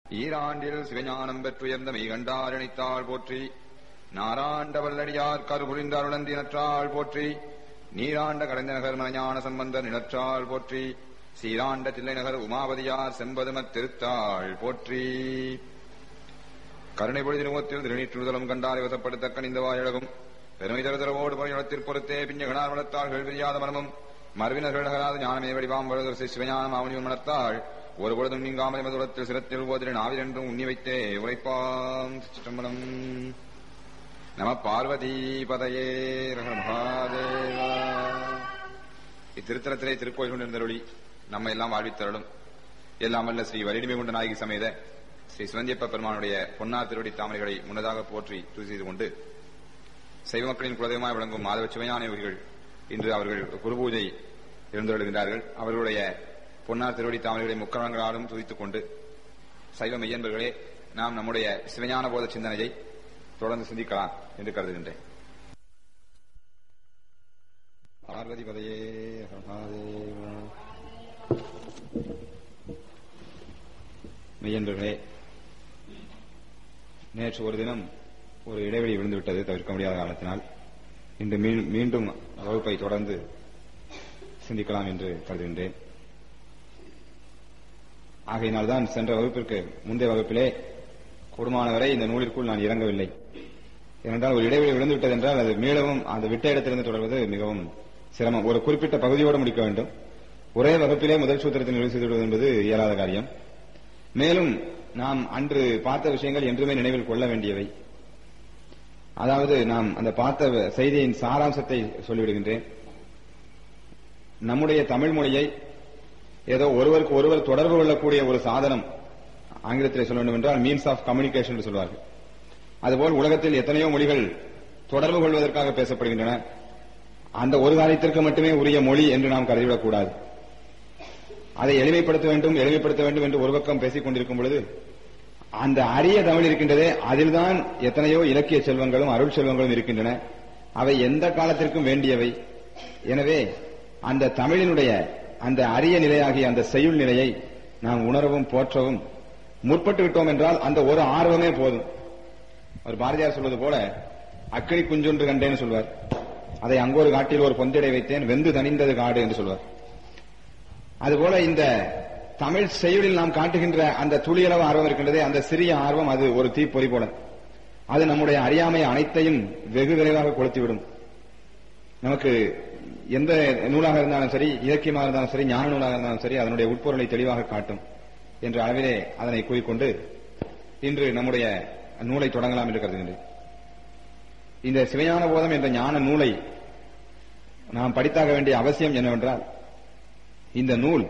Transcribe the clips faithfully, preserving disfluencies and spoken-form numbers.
ஈராண்டில் சிவஞானம் பெற்றுயர்ந்த மெய்கண்டாரணித்தாள் போற்றி. நாராண்ட வல்லடியார் கருபுரிந்த அருளந்தினற்றாள் போற்றி. நீராண்ட கடைந்த நகர் மஞான சம்பந்த நிலற்றாள் போற்றி. சீராண்ட தில்லை நகர் உமாபதியார் செம்பதுமத் திருத்தாள் போற்றி. கருணை பொழுதி முகத்தில் திருநீற்றுதலும் கண்டாரை வசப்படுத்த கணிந்த வாயழகும் பெருமை தருதரவோடு பணியளத்தில் பொறுத்தே பிஞ்சகனார் வளர்த்தார்கள் பிரியாத மனமும் மறுவினர்கள் நகராத ஞானமே வடிவாம் வளர்ந்து சிவஞானம் ஆவணியும் மனத்தாள் ஒரு பொழுதும் நீங்காமலை மதுரத்தில் சிரத்தில் போதிரின் ஆவிரென்றும் உண்ணி வைத்தே உரைப்பாம். சிற்றம்பலம். நம பார்வதி பதையே மகாதேவா. இத்திருத்தலத்திலே திருக்கோயில் கொண்டிருந்தருளி நம்ம எல்லாம் வாழ்வித்தருளும் எல்லாம் அல்ல ஸ்ரீ வலிமை கொண்ட நாயகி சமேத ஸ்ரீ சிவந்தியப்ப பெருமானுடைய பொன்னார் திருவடி தாமரைகளை முன்னதாக போற்றி துதி செய்து கொண்டு சைவ மக்களின் குலதெய்வமாய் விளங்கும் மாதவ சிவஞான யோகிகள் இன்று அவர்கள் குருபூஜை எழுந்தருளுகின்றார்கள். அவர்களுடைய பொன்னார் திருவடி தாமரைகளை முக்கரங்களாலும் துதித்துக் கொண்டு சைவ மெய்யன்பர்களே நாம் நம்முடைய சிவஞான போத சிந்தனையை தொடர்ந்து சிந்திக்கலாம் என்று கருதுகின்றேன். பார்வதி பதையே மெய்யன்பர்களே, நேற்று ஒரு தினம் ஒரு இடைவெளி விழுந்துவிட்டது தவிர்க்க முடியாத காரணத்தினால் இன்று மீண்டும் வகுப்பை தொடர்ந்து சிந்திக்கலாம் என்று கருதுகின்றேன். ஆகையினால்தான் சென்ற வகுப்பிற்கு முந்தைய வகுப்பிலே கூடுமானவரை இந்த நூலிற்குள் நான் இறங்கவில்லை. ஏனென்றால் ஒரு இடைவெளி விழுந்துவிட்டது என்றால் அது மீளவும் அந்த விட்ட இடத்திலிருந்து தொடர்வது மிகவும் சிரமம். ஒரு குறிப்பிட்ட பகுதியோடு முடிக்க வேண்டும். ஒரே வகுப்பிலே முதல் சூத்திரத்தில் நிறைவு செய்து விடுவது என்பது இயலாத காரியம். மேலும் நாம் அன்று பார்த்த விஷயங்கள் என்றுமே நினைவில் கொள்ள வேண்டியவை. அதாவது நாம் அந்த பார்த்த செய்தியின் சாராம்சத்தை சொல்லிவிடுகின்றேன். நம்முடைய தமிழ் மொழியை ஏதோ ஒருவருக்கு ஒருவர் தொடர்பு கொள்ளக்கூடிய ஒரு சாதனம், ஆங்கிலத்தில் சொல்ல வேண்டும் என்றால் மீன்ஸ் ஆஃப் கம்யூனிகேஷன் என்று சொல்வார்கள். அதுபோல் உலகத்தில் எத்தனையோ மொழிகள் தொடர்பு கொள்வதற்காக பேசப்படுகின்றன. அந்த ஒரு காரியத்திற்கு மட்டுமே உரிய மொழி என்று நாம் கருதிவிடக்கூடாது. அதை எளிமைப்படுத்த வேண்டும் எளிமைப்படுத்த வேண்டும் என்று ஒரு பக்கம் பேசிக் கொண்டிருக்கும் பொழுது அந்த அரிய தமிழ் இருக்கின்றதே, அதில்தான் எத்தனையோ இலக்கிய செல்வங்களும் அருள் செல்வங்களும் இருக்கின்றன. அவை எந்த காலத்திற்கும் வேண்டியவை. எனவே அந்த தமிழினுடைய அந்த அரிய நிலையாகிய அந்த செய்யுள் நிலையை நாம் உணரவும் போற்றவும் முற்பட்டு விட்டோம் என்றால் அந்த ஒரு ஆர்வமே போதும். ஒரு பாரதியார் சொல்வது போல அக்கினி குஞ்சொன்று கண்டேன்னு சொல்வார். அதை அங்கொரு காட்டில் ஒரு பொந்திடை வைத்தேன் வெந்து தணிந்தது காடு என்று சொல்வார். அதுபோல இந்த தமிழ் செய்யுளில் நாம் காட்டுகின்ற அந்த துளியளவு ஆர்வம் இருக்கின்றதே, அந்த சிறிய ஆர்வம் அது ஒரு தீப்பொறி போல. அது நம்முடைய அறியாமை அனைத்தையும் வெகு விரைவாக கொளுத்திவிடும். நமக்கு எந்த நூலாக இருந்தாலும் சரி, இலக்கியமாக இருந்தாலும் சரி, ஞான நூலாக இருந்தாலும் சரி, அதனுடைய உட்பொருளை தெளிவாக காட்டும் என்ற அளவிலே அதனை கூறிக்கொண்டு இன்று நம்முடைய நூலை தொடங்கலாம் என்று கருதுகின்றேன். இந்த சிவஞான போதம் என்ற ஞான நூலை நாம் படித்தாக வேண்டிய அவசியம் என்னவென்றால், இந்த நூல்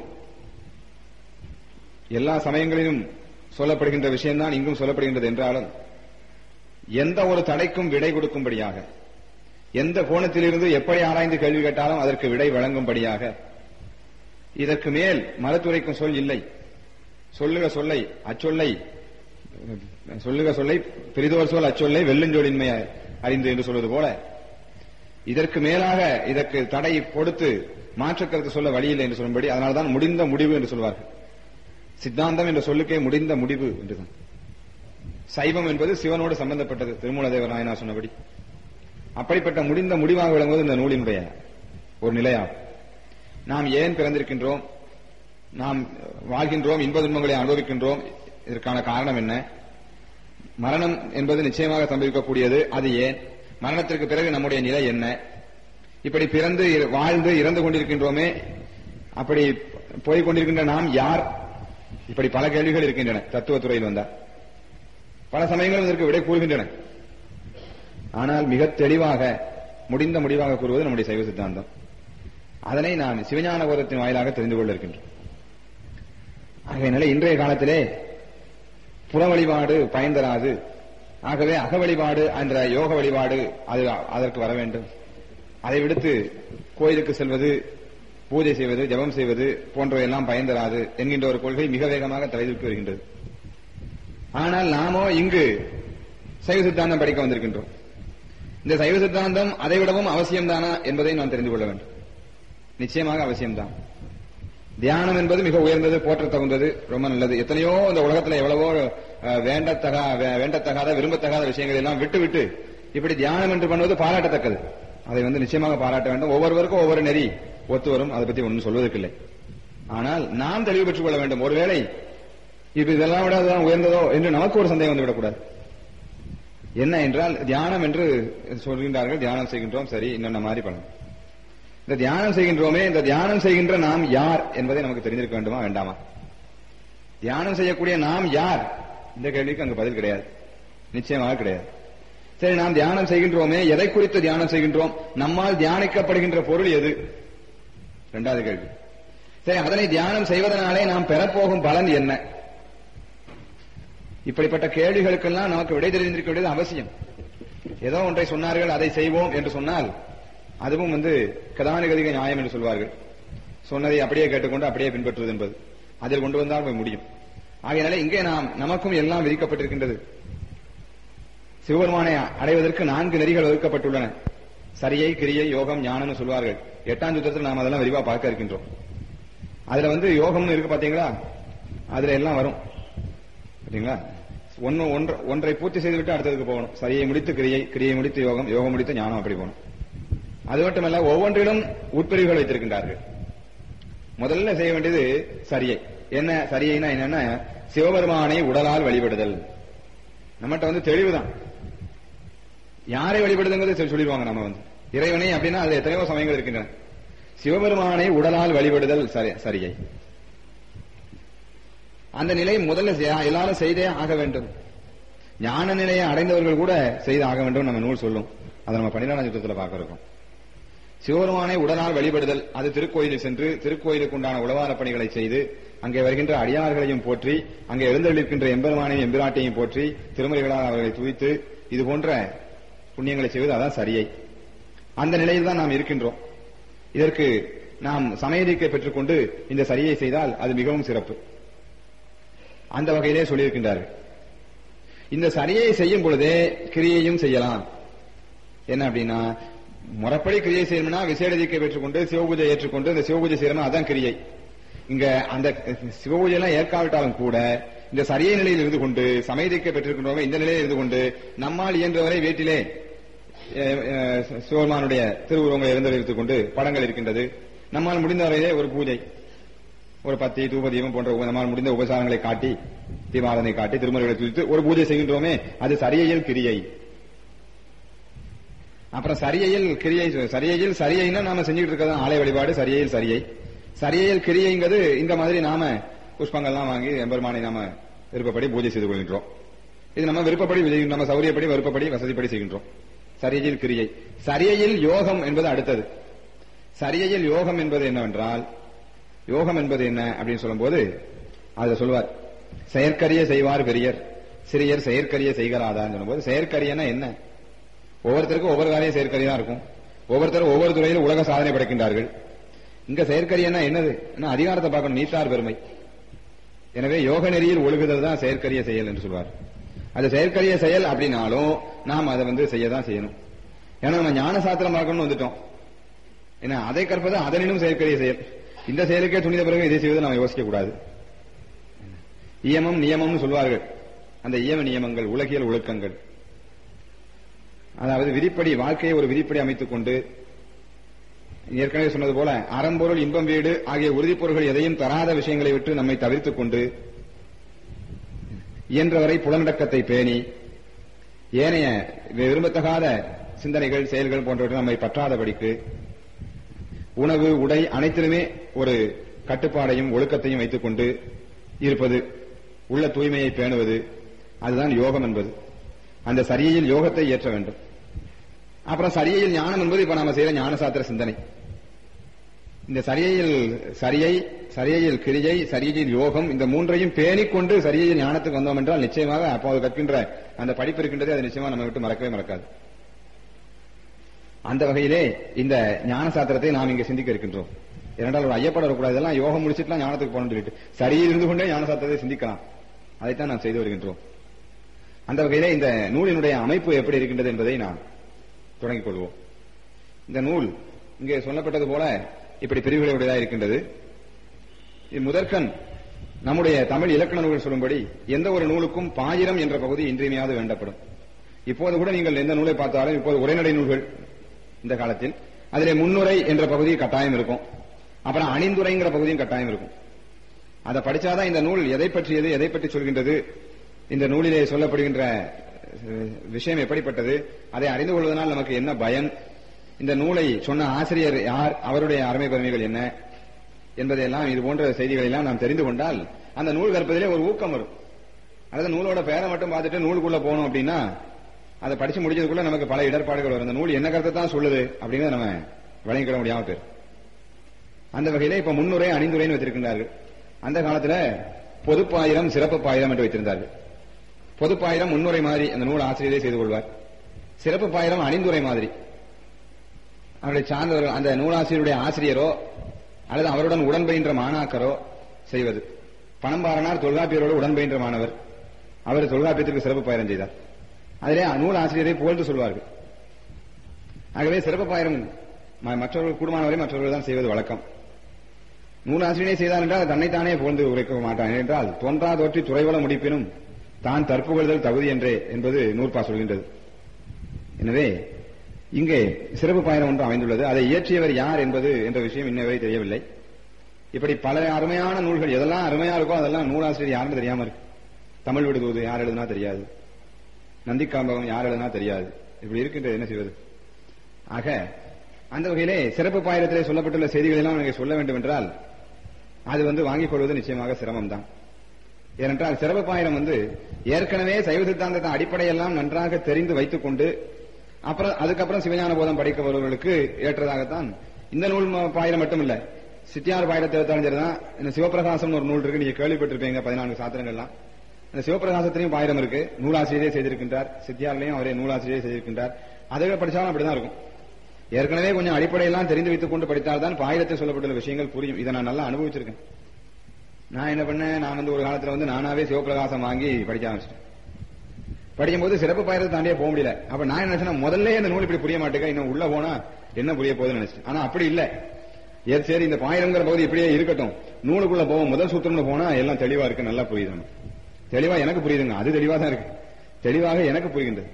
எல்லா சமயங்களிலும் சொல்லப்படுகின்ற விஷயம்தான் இங்கும் சொல்லப்படுகின்றது என்றாலும் எந்த ஒரு தடைக்கும் விடை கொடுக்கும்படியாக, எந்த கோணத்திலிருந்து எப்படி ஆராய்ந்து கேள்வி கேட்டாலும் அதற்கு விடை வழங்கும்படியாக, இதற்கு மேல் மலத்துரைக்கும் சொல் இல்லை. சொல்லுக சொல்லை அச்சொல்லை சொல்லுக சொல்லை பிரிதோர் சொல் அச்சொல்லை வெள்ளுஞ்சொலின்மை அறிந்து என்று சொல்வது போல, இதற்கு மேலாக இதற்கு தடை கொடுத்து மாற்றுக்கருத்து சொல்ல வழியில்லை என்று சொல்லும்படி, அதனால்தான் முடிந்த முடிவு என்று சொல்வார்கள். சித்தாந்தம் என்ற சொல்லுக்கே முடிந்த முடிவு என்றுதான். சைவம் என்பது சிவனோடு சம்பந்தப்பட்டது, திருமூலதேவர் நாயனார் சொன்னபடி. அப்படிப்பட்ட முடிந்த முடிவாக விளங்குவது இந்த நூலினுடைய ஒரு நிலையாகும். நாம் ஏன் பிறந்திருக்கின்றோம், நாம் வாழ்கின்றோம், இன்ப துன்பங்களை அனுபவிக்கின்றோம், இதற்கான காரணம் என்ன, மரணம் என்பது நிச்சயமாக சம்பவிக்கக்கூடியது, அது ஏன், மரணத்திற்கு பிறகு நம்முடைய நிலை என்ன, இப்படி பிறந்து வாழ்ந்து இறந்து கொண்டிருக்கின்றோமே, அப்படி போய்க் கொண்டிருக்கின்ற நாம் யார், இப்படி பல கேள்விகள் இருக்கின்றன. தத்துவத்துறையில் வந்தார் பல சமயங்களும் இதற்கு விடை கூறுகின்றன. ஆனால் மிக தெளிவாக முடிந்த முடிவாக கூறுவது நம்முடைய சைவ சித்தாந்தம். அதனை நான் சிவஞான போதத்தின் வாயிலாக தெரிந்து கொள்ள இருக்கின்றோம். ஆகையினால இன்றைய காலத்திலே புற வழிபாடு பயன் தராது. ஆகவே அக வழிபாடு என்ற யோக வழிபாடு அது அதற்கு வர வேண்டும். அதை விடுத்து கோயிலுக்கு செல்வது, பூஜை செய்வது, ஜபம் செய்வது போன்றவையெல்லாம் பயன் தராது என்கின்ற ஒரு கொள்கை மிக வேகமாக தலைதூக்கி வருகின்றது. ஆனால் நாமோ இங்கு சைவ சித்தாந்தம் படிக்க வந்திருக்கின்றோம். இந்த சைவ சித்தாந்தம் அதை விடவும் அவசியம்தானா என்பதை நாம் தெரிந்து கொள்ள வேண்டும். நிச்சயமாக அவசியம்தான். தியானம் என்பது மிக உயர்ந்தது, போற்ற தகுந்தது, ரொம்ப நல்லது. எத்தனையோ இந்த உலகத்துல எவ்வளவோ வேண்டத்தகா வேண்டத்தகாத விரும்பத்தகாத விஷயங்கள் எல்லாம் விட்டு விட்டு இப்படி தியானம் என்று பண்ணுவது பாராட்டத்தக்கது. அதை வந்து நிச்சயமாக பாராட்ட வேண்டும். ஒவ்வொருவருக்கும் ஒவ்வொரு நெறி ஒத்து வரும், அதை பத்தி ஒன்றும் சொல்வதற்கில்லை. ஆனால் நாம் தெளிவு பெற்றுக் கொள்ள வேண்டும். ஒருவேளை இப்ப இதெல்லாம் விட அதுதான் உயர்ந்ததோ என்று நமக்கு ஒரு சந்தேகம் வந்துவிடக்கூடாது. என்ன என்றால் தியானம் என்று சொல்கின்றார்கள், தியானம் செய்கின்றோம், சரி, இன்னொன்ன மாதிரி பண்ணணும். இந்த தியானம் செய்கின்றோமே, இந்த தியானம் செய்கின்ற நாம் யார் என்பதை நமக்கு தெரிஞ்சிருக்க வேண்டுமா வேண்டாமா? தியானம் செய்யக்கூடிய நாம் யார்? இந்த கேள்விக்கு அங்கு பதில் கிடையாது, நிச்சயமாக கிடையாது. சரி, நாம் தியானம் செய்கின்றோமே, எதை குறித்து தியானம் செய்கின்றோம்? நம்மால் தியானிக்கப்படுகின்ற பொருள் எது? இரண்டாவது கேள்வி. சரி, அதனை தியானம் செய்வதனாலே நாம் பெறப்போகும் பலன் என்ன? இப்படிப்பட்ட கேள்விகளுக்கெல்லாம் நமக்கு விடை தெரிந்திருக்க வேண்டியது அவசியம். ஏதோ ஒன்றை சொன்னார்கள், அதை செய்வோம் என்று சொன்னால் அதுவும் வந்து கதானிகதிக நியாயம் என்று சொல்வார்கள். சொன்னதை அப்படியே கேட்டுக்கொண்டு அப்படியே பின்பற்றுவது என்பது அதில் கொண்டு வந்தால் போய் முடியும். ஆகையினாலே இங்கே நாம் நமக்கும் எல்லாம் விதிக்கப்பட்டிருக்கின்றது. சிவபெருமானை அடைவதற்கு நான்கு நெறிகள் ஒதுக்கப்பட்டுள்ளன. சரியை, கிரியை, யோகம், ஞானம்னு சொல்வார்கள். எட்டாம் சுத்தத்தில் நாம் அதெல்லாம் விரிவா பார்க்க இருக்கின்றோம். அதுல வந்து யோகம்னு இருக்கு பாத்தீங்களா, அதுல எல்லாம் வரும் பாத்தீங்களா. ஒன்னு ஒன்றை பூர்த்தி செய்துவிட்டு அடுத்ததுக்கு போகணும். சரியை முடித்து கிரியை, கிரியை முடித்து யோகம், யோகம் முடித்து ஞானம், அப்படி போகணும். அது மட்டுமல்ல, ஒவ்வொன்றிலும் உட்பிரிவுகள் வைத்திருக்கின்றார்கள். முதல்ல செய்ய வேண்டியது சரியை. என்ன சரியைனா என்னன்னா, சிவபெருமானை உடலால் வழிபடுதல். நம்மகிட்ட வந்து தெளிவுதான். யாரை வழிபடுதுங்கிறது சொல்லிடுவாங்க. நம்ம வந்து இறைவனை அப்படின்னா அது எத்தனையோ சமயங்கள் இருக்கின்றன. சிவபெருமானை உடலால் வழிபடுதல் சரியை. அந்த நிலை முதல்ல எல்லாரும் செய்தே ஆக வேண்டும். ஞான நிலையை அடைந்தவர்கள் கூட செய்து ஆக வேண்டும் நம்ம நூல் சொல்லும். அதை நம்ம பன்னிரெண்டாம் சுத்தத்தில் பார்க்க இருக்கோம். சிவபெருமானை உடலால் வழிபடுதல், அது திருக்கோயிலில் சென்று திருக்கோயிலுக்கு உண்டான உழவார பணிகளை செய்து அங்கே வருகின்ற அடியார்களையும் போற்றி, அங்கே எழுந்தருளிருக்கின்ற எம்பெருமானையும் எம்பிராட்டையும் போற்றி திருமறைகளால் அவர்களை துதித்து இது போன்ற புண்ணியங்களை செய்வது, அதான் சரியை. அந்த நிலையில் தான் நாம் இருக்கின்றோம். இதற்கு நாம் சமயதீக்கை பெற்றுக்கொண்டு இந்த சரியை செய்தால் அது மிகவும் சிறப்பு. அந்த வகையிலே சொல்லியிருக்கின்றார்கள். இந்த சரியை செய்யும் பொழுதே கிரியையும் செய்யலாம். என்ன அப்படின்னா, முறைப்படி கிரியை செய்யணும்னா விசேட தீக்கை பெற்றுக்கொண்டு சிவபூஜை ஏற்றுக்கொண்டு இந்த சிவபூஜை செய்யணும், அதான் கிரியை. இங்க அந்த சிவபூஜை எல்லாம் ஏற்காவிட்டாலும் கூட இந்த சரியை நிலையில் இருந்து கொண்டு சமயதீக்கை பெற்றிருக்கின்றோம், இந்த நிலையில் இருந்து கொண்டு நம்மால் இயன்றவரை வீட்டிலே சிவபெருமானுடைய திருவுருவங்களை எழுந்தெடுத்துக் கொண்டு படங்கள் இருக்கின்றது, நம்மால் முடிந்தவரையிலே ஒரு பூஜை, ஒரு பத்தி தூபதீபம் போன்ற நம்மால் முடிந்த உபசாரங்களை காட்டி, தீபாரதனை காட்டி, திருமறைகளை துதித்து ஒரு பூஜை செய்கின்றோமே, அது சரியையில் கிரியை. அப்புறம் சரியையில் கிரியை, சரியையில் சரியைன்னா நாம செஞ்சுட்டு இருக்கிறது ஆலய வழிபாடு, சரியையில் சரியை. சரியையில் கிரியைங்கிறது இந்த மாதிரி நாம புஷ்பங்கள்லாம் வாங்கி எம்பெருமானை நாம விருப்பப்படி பூஜை செய்து கொள்கின்றோம். இது நம்ம விருப்பப்படி, நம்ம சௌரியப்படி, விருப்பப்படி, வசதிப்படி செய்கின்றோம். சரியையில் கிரியை. சரியையில் யோகம் என்பது அடுத்தது. சரியையில் யோகம் என்பது என்னவென்றால், யோகம் என்பது என்ன அப்படின்னு சொல்லும் போது அதை சொல்லுவார், செயற்கரிய செய்வார் பெரியர், சிறியர் செயற்கரிய செய்கிறாதான்னு சொல்லும் போது, செயற்கரியன்னா என்ன? ஒவ்வொருத்தருக்கும் ஒவ்வொரு காரியம் செயற்கரியா இருக்கும். ஒவ்வொருத்தரும் ஒவ்வொரு துறையிலும் உலக சாதனை படைக்கின்றார்கள். இங்க செயற்கரியன்னா என்னது? அதிகாரத்தை பார்க்கணும், நீத்தார் பெருமை. எனவே யோக நெறியில் ஒழுகுதல் தான் செயற்கரிய செயல் என்று சொல்வார். அது செயற்கரிய செயல் அப்படின்னாலும் நாம் அதை வந்து செய்யதான் செய்யணும். ஏன்னா நம்ம ஞான சாத்திரம் பார்க்கணும்னு வந்துட்டோம். ஏன்னா அதை கற்பது அதனினும் செயற்கரிய செயல். இந்த செயலுக்கே துணித பிறகு இதை செய்வது நாம் யோசிக்க கூடாது. இயமம் நியமம்னு சொல்வார்கள். அந்த இயம நியமங்கள் உலகியல் ஒழுக்கங்கள், அதாவது விதிப்படி, வாழ்க்கையை ஒரு விதிப்படி அமைத்துக் கொண்டு, ஏற்கனவே சொன்னது போல அறம்பொருள் இன்பம் வீடு ஆகிய உறுதிப்பொருள்கள் எதையும் தராத விஷயங்களை விட்டு நம்மை தவிர்த்துக் கொண்டு இயன்றவரை புலனடக்கத்தை பேணி ஏனைய விரும்பத்தகாத சிந்தனைகள், செயல்கள் போன்றவற்றை நம்மை பற்றாதபடிக்கு உணவு, உடை அனைத்திலுமே ஒரு கட்டுப்பாடையும் ஒழுக்கத்தையும் வைத்துக் கொண்டு இருப்பது, உள்ள தூய்மையை பேணுவது, அதுதான் யோகம் என்பது. அந்த சரியையில் யோகத்தை ஏற்ற வேண்டும். அப்புறம் சரியையில் ஞானம் என்பது இப்ப நாம செய்யற ஞான சாத்திர சிந்தனை. இந்த சரியையில் சரியை, சரியையில் கிரியை, சரியையில் யோகம், இந்த மூன்றையும் பேணிக்கொண்டு சரியையில் ஞானத்துக்கு வந்தோம் என்றால் நிச்சயமாக அப்போது கற்கின்ற அந்த படிப்பு இருக்கின்றது, அது நிச்சயமாக நம்ம விட்டு மறக்கவே மறக்காது. அந்த வகையிலே இந்த ஞான சாத்திரத்தை நாம் இங்கே சிந்திக்க இருக்கின்றோம். இரண்டால் ஒரு ஐயப்பட வரக்கூடாது, இதெல்லாம் யோகம் முடிச்சுட்டுலாம் ஞானத்துக்கு போகணும்னு சொல்லிட்டு சரியில் இருந்து கொண்டே ஞான சாத்திரத்தை சிந்திக்கலாம். அதைத்தான் நாம் செய்து வருகின்றோம். அந்த வகையிலே இந்த நூலினுடைய அமைப்பு எப்படி இருக்கின்றது என்பதை நாம் தொடங்கிக் கொள்வோம். இந்த நூல் இங்கே சொல்லப்பட்டது போல இப்படி பிரிவுகளுடையதாக இருக்கின்றது. முதற்கண் நம்முடைய தமிழ் இலக்கண நூல்கள் சொல்லும்படி எந்த ஒரு நூலுக்கும் பாயிரம் என்ற பகுதி இன்றியமையாது வேண்டப்படும். இப்போது கூட நீங்கள் எந்த நூலை பார்த்தாலும் இப்போது உரைநடை நூல்கள் இந்த காலத்தில் அதிலே முன்னுரை என்ற பகுதி கட்டாயம் இருக்கும். அப்புறம் அணிந்துரைங்கிற பகுதியும் கட்டாயம் இருக்கும். அதை படிச்சாதான் இந்த நூல் எதை பற்றியது, எதை பற்றி சொல்கின்றது, இந்த நூலிலே சொல்லப்படுகின்ற விஷயம் எப்படிப்பட்டது, அதை அறிந்து கொள்வதனால் நமக்கு என்ன பயன், இந்த நூலை சொன்ன ஆசிரியர் யார், அவருடைய அருமை பெருமைகள் என்ன என்பதையெல்லாம் இது போன்ற செய்திகளை எல்லாம் நாம் தெரிந்து கொண்டால் அந்த நூல் கற்பதிலே ஒரு ஊக்கம் வரும். அதாவது நூலோட பேரை மட்டும் பார்த்துட்டு நூலுக்குள்ள போனோம் அப்படின்னா அதை படிச்சு முடிச்சதுக்குள்ள நமக்கு பல இடர்பாடுகள் வரும். அந்த நூல் என்ன கருத்தை தான் சொல்லுது அப்படிங்கிறத நம்ம வழங்கிக்கிட முடியாம பேர். அந்த வகையில இப்ப முன்னுரை அணிந்துரைன்னு வச்சிருக்கின்றார்கள். அந்த காலத்துல பொதுப்பாயிரம் சிறப்பு பாயிரம் என்று வைத்திருந்தார்கள். பொதுப்பாயிரம் முன்னுரை மாதிரி அந்த நூல் ஆசிரியரே செய்து கொள்வார். சிறப்பு பாயிரம் அணிந்துரை மாதிரி அவருடைய சார்ந்தவர்கள் அந்த நூலாசிரியருடைய ஆசிரியரோ அல்லது அவருடன் உடன்பயின்ற மாணாக்கரோ செய்வது. பணம்பாரனார் தொல்காப்பியரோடு உடன்பயின்ற மாணவர், அவர் தொல்காப்பியத்திற்கு சிறப்பு பாயிரம் செய்தார். அதிலே நூல் ஆசிரியரை புகழ்ந்து சொல்வார்கள். ஆகவே சிறப்பு பாயிரம் மற்றவர்கள் கூடுமானவரை மற்றவர்கள் தான் செய்வது வழக்கம். நூலாசிரியரை செய்தார் என்றால் தன்னைத்தானே புகழ்ந்து உரைக்க மாட்டான் என்றால் தோன்றா தோற்றி துறைவள முடிப்பினும் தான் தற்புகழ்தல் தகுதி என்றே என்பது நூற்பா சொல்கின்றது. எனவே இங்கே சிறப்பு பாயிரம் ஒன்று அமைந்துள்ளது. அதை இயற்றியவர் யார் என்பது என்ற விஷயம் இன்னவரை தெரியவில்லை. இப்படி பல அருமையான நூல்கள் எதெல்லாம் அருமையா இருக்கோ அதெல்லாம் நூலாசிரியர் யாருன்னு தெரியாம இருக்கு. தமிழ் விடுதூது யார் எழுதுனா தெரியாது, நந்திக்காம்பகம் யார் எழுதுனா தெரியாது. இப்படி இருக்கின்றது, என்ன செய்வது? ஆக அந்த வகையிலே சிறப்பு பாயிரத்திலே சொல்லப்பட்டுள்ள செய்திகள் எல்லாம் எனக்கு சொல்ல வேண்டும் என்றால் அது வந்து வாங்கிக் கொள்வது நிச்சயமாக சிரமம் தான். ஏனென்றால் சிறப்பு பாயிரம் வந்து ஏற்கனவே சைவ சித்தாந்தத்தின் அடிப்படையெல்லாம் நன்றாக தெரிந்து வைத்துக் கொண்டு அப்புறம் அதுக்கப்புறம் சிவஞான போதம் படிக்க வருவர்களுக்கு ஏற்றதாகத்தான். இந்த நூல் பாயிரம் மட்டும் இல்ல, சித்தியார் பாயிரத்தை எடுத்தாலும் சரிதான். இந்த சிவபிரகாசம் ஒரு நூல் இருக்கு, நீங்க கேள்விப்பட்டிருப்பீங்க, பதினான்கு சாத்திரங்கள்லாம். இந்த சிவபிரகாசத்திலையும் பாயிரம் இருக்கு, நூலாசிரியரே செய்திருக்கின்றார். சித்தியாரிலையும் அவரே நூலாசிரியரே செய்திருக்கின்றார். அதை படிச்சாலும் அப்படிதான் இருக்கும். ஏற்கனவே கொஞ்சம் அடிப்படையெல்லாம் தெரிந்து வைத்துக் கொண்டு படித்தால்தான் பாயிரத்தில் சொல்லப்பட்டுள்ள விஷயங்கள் புரியும். இதை நான் நல்லா அனுபவிச்சிருக்கேன். நான் என்ன பண்ணேன், நான் வந்து ஒரு காலத்துல வந்து நானாவே சிவபிரகாசம் வாங்கி படிக்க ஆரம்பிச்சிட்டேன். படிக்கும்போது சிறப்பு பாயிரத்தை தாண்டியே போக முடியல. அப்ப நான் என்ன நினைச்சேன், முதல்ல இந்த நூல் இப்படி புரிய மாட்டேங்க, இன்னும் உள்ள போனா என்ன புரிய போகுதுன்னு நினைச்சேன். ஆனா அப்படி இல்ல. சரி, இந்த பாயிரங்கிற பகுதி இப்படியே இருக்கட்டும், நூலுக்குள்ள போவோம், முதல் சூத்திரம்னு போனா எல்லாம் தெளிவா இருக்கு, நல்லா புரியுது. தெளிவா எனக்கு புரியுதுங்க, அது தெளிவா தான் இருக்கு, தெளிவாக எனக்கு புரிகின்றது.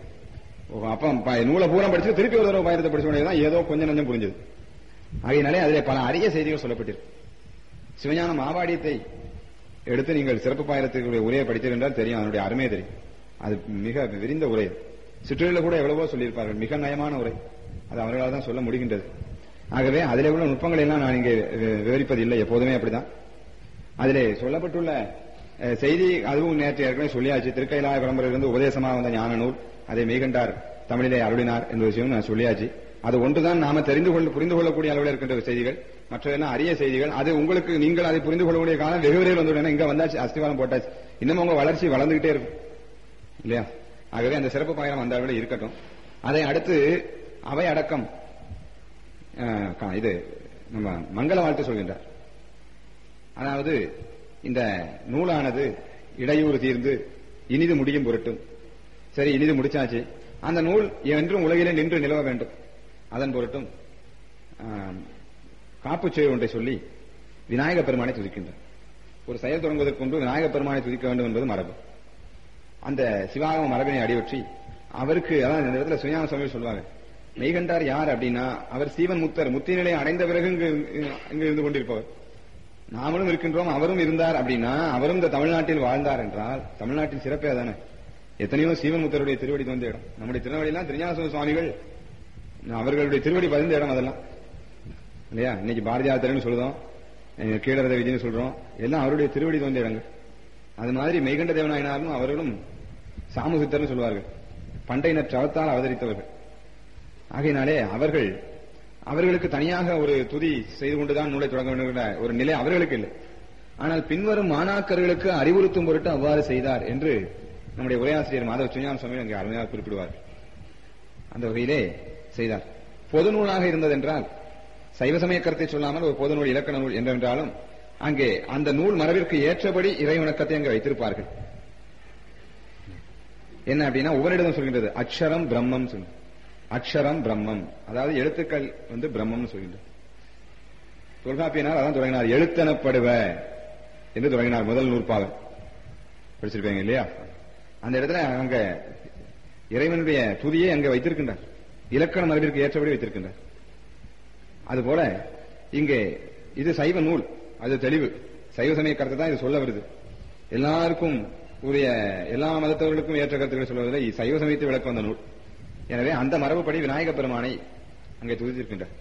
அப்ப நூலை பூரா படிச்சு திருப்பி ஒரு தடவை பாயிரத்தை படிச்ச உடனே ஏதோ கொஞ்சம் நஞ்சம் புரிஞ்சது. ஆகையினாலே அதிலே பல அரிய செய்திகள் சொல்லப்பட்டிருக்கு. சிவஞான மாவாடியத்தை எடுத்து நீங்கள் சிறப்பு பாயிரத்துக்கு உரையை படித்தீர்கள் தெரியும், அதனுடைய அருமையை தெரியும். அது மிக விரிந்த உரை. சிற்றுரையில கூட எவ்வளவோ சொல்லியிருப்பார்கள், மிக நயமான உரை. அது அவர்களால் தான் சொல்ல முடிகின்றது. ஆகவே அதிலே உள்ள நுட்பங்களை எல்லாம் நான் இங்கே விவரிப்பதில்லை, எப்போதுமே அப்படிதான். அதிலே சொல்லப்பட்டுள்ள செய்தி அதுவும் நேற்று ஏற்கனவே சொல்லியாச்சு. திருக்கைலாய பரம்பரையிலிருந்து உபதேசமாக வந்த ஞான நூல், அதை மெய்கண்டார் தமிழிலே அருளினார் என்ற விஷயம் நான் சொல்லியாச்சு. அது ஒன்றுதான் நாம தெரிந்து கொள்ள புரிந்து கொள்ளக்கூடிய அளவில் இருக்கின்ற செய்திகள், மற்றதெல்லாம் அரிய செய்திகள். அது உங்களுக்கு நீங்கள் அதை புரிந்து கொள்ளக்கூடிய காலம் வெகு விரைவில் வந்துவிடும். இங்க வந்தாச்சு, அஸ்திவாரம் போட்டாச்சு, இன்னும் உங்க வளர்ச்சி வளர்ந்துகிட்டே இருக்கும் இல்லையா? ஆகவே அந்த சிறப்பு பாயிரம் அந்த அளவில் இருக்கட்டும். அதை அடுத்து அவை அடக்கம், இது நம்ம மங்கள வாழ்த்து சொல்கின்றார். அதாவது இந்த நூலானது இடையூறு தீர்ந்து இனிது முடியும் பொருட்டும். சரி, இனிது முடிச்சாச்சு, அந்த நூல் என்றும் உலகிலே நின்று நிலவ வேண்டும். அதன் பொருட்டும் காப்பு செயல் ஒன்றை சொல்லி விநாயக பெருமானை துதிக்கின்றார். ஒரு செயல் தொடங்குவதற்கு முன்பு விநாயக பெருமானை துதிக்க வேண்டும் என்பது மரபு. அந்த சிவாகம மரபினை அடிவற்றி அவருக்கு, அதான் இந்த இடத்துல சுஞான சுவாமிகள் சொல்வாங்க, மெய்கண்டார் யார் அப்படின்னா அவர் சீவன் முத்தர், முத்தி நிலை அடைந்த பிறகு இங்கு இங்கு இருந்து கொண்டிருப்பவர். நாமளும் இருக்கின்றோம், அவரும் இருந்தார் அப்படின்னா அவரும் இந்த தமிழ்நாட்டில் வாழ்ந்தார் என்றால் தமிழ்நாட்டின் சிறப்பே தானே. எத்தனையோ சீவன் முத்தருடைய திருவடி தோன்ற இடம் நம்முடைய திருநெல்வேலியெல்லாம் திருஞான சுவாமிகள் அவர்களுடைய திருவடி பதிந்த இடம் அதெல்லாம் இல்லையா? இன்னைக்கு பாரதியார் திறன்னு சொல்றோம், கீழரத விதினு சொல்றோம், எல்லாம் அவருடைய திருவடி தோன்ற இடங்கள். அது மாதிரி மெய்கண்ட தேவநாயனாரும் அவர்களும் சாமுசித்தர்னு சொல்வார்கள், பண்டையினர் சவத்தால் அவதரித்தவர்கள். ஆகையினாலே அவர்கள் அவர்களுக்கு தனியாக ஒரு துதி செய்து கொண்டுதான் நூலை தொடங்க வேண்டும் ஒரு நிலை அவர்களுக்கு இல்லை. ஆனால் பின்வரும் மாணாக்கர்களுக்கு அறிவுறுத்தும் பொருட்டு அவ்வாறு செய்தார் என்று நம்முடைய உரையாசிரியர் மாதவ சுஞான சுவாமி அங்கே அருமையாக குறிப்பிடுவார். அந்த வகையிலே செய்தார். பொது நூலாக இருந்ததென்றால் சைவ சமய கருத்தை சொல்லாமல் ஒரு பொது நூல் இலக்கண நூல் என்றென்றாலும் அங்கே அந்த நூல் மரபிற்கு ஏற்றபடி இறை வணக்கத்தை அங்கே வைத்திருப்பார்கள். என்ன அப்படின்னா ஒவ்வொரு சொல்கின்றது அக்ஷரம் பிரம்மம் சொல்லு, அக்ஷரம் பிரம்மம், அதாவது எழுத்துக்கள் வந்து பிரம்மம் சொல்கின்றது. தொல்காப்பியனார் அதான் தொடங்கினார், எழுத்தெனப்படுவ என்று தொடங்கினார். முதல் நூற்பாவில் படிச்சிருப்பீங்க இல்லையா? அந்த இடத்துல அங்க இறைவனுடைய துதியை அங்க வைத்திருக்கின்றார், இலக்கண மரபிற்கு ஏற்றபடி வைத்திருக்கின்றார். அதுபோல இங்கே இது சைவ நூல், அது தெளிவு. சைவ சமய கருத்து தான் இது சொல்ல வருது. எல்லாருக்கும் உரிய எல்லா மதத்தவர்களுக்கும் ஏற்ற கருத்துக்களை சொல்வதில்லை, சைவ சமயத்தை விளக்க வந்த நூல். எனவே அந்த மரபுப்படி விநாயக பெருமானை அங்கே துதித்திருக்கின்றார்.